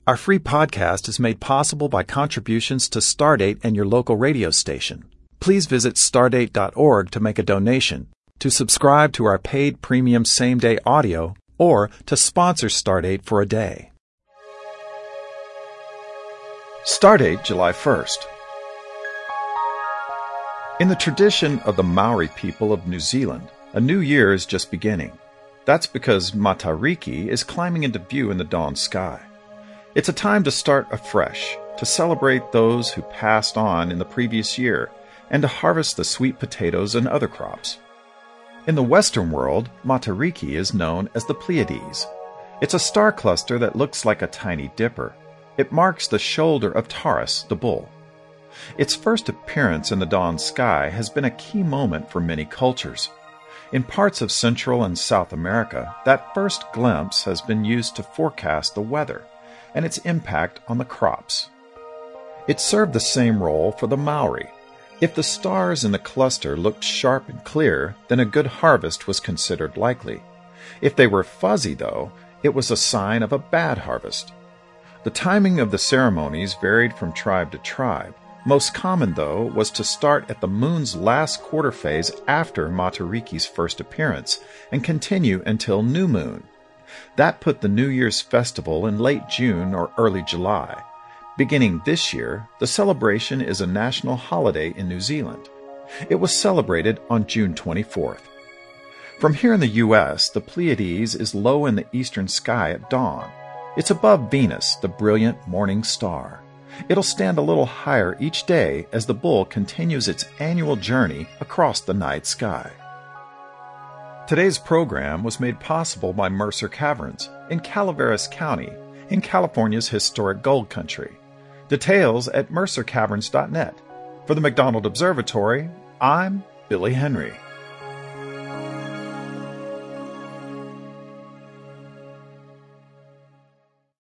Our free podcast is made possible by contributions to Stardate and your local radio station. Please visit stardate.org to make a donation, to subscribe to our paid premium same-day audio, or to sponsor Stardate for a day. Stardate, July 1st. In the tradition of the Maori people of New Zealand, a new year is just beginning. That's because Matariki is climbing into view in the dawn sky. It's a time to start afresh, to celebrate those who passed on in the previous year, and to harvest the sweet potatoes and other crops. In the Western world, Matariki is known as the Pleiades. It's a star cluster that looks like a tiny dipper. It marks the shoulder of Taurus, the bull. Its first appearance in the dawn sky has been a key moment for many cultures. In parts of Central and South America, that first glimpse has been used to forecast the weather and its impact on the crops. It served the same role for the Maori. If the stars in the cluster looked sharp and clear, then a good harvest was considered likely. If they were fuzzy, though, it was a sign of a bad harvest. The timing of the ceremonies varied from tribe to tribe. Most common, though, was to start at the moon's last quarter phase after Matariki's first appearance and continue until new moon. That put the New Year's festival in late June or early July. Beginning this year, the celebration is a national holiday in New Zealand. It was celebrated on June 24th. From here in the U.S., the Pleiades is low in the eastern sky at dawn. It's above Venus, the brilliant morning star. It'll stand a little higher each day as the bull continues its annual journey across the night sky. Today's program was made possible by Mercer Caverns in Calaveras County in California's historic gold country. Details at mercercaverns.net. For the McDonald Observatory, I'm Billy Henry.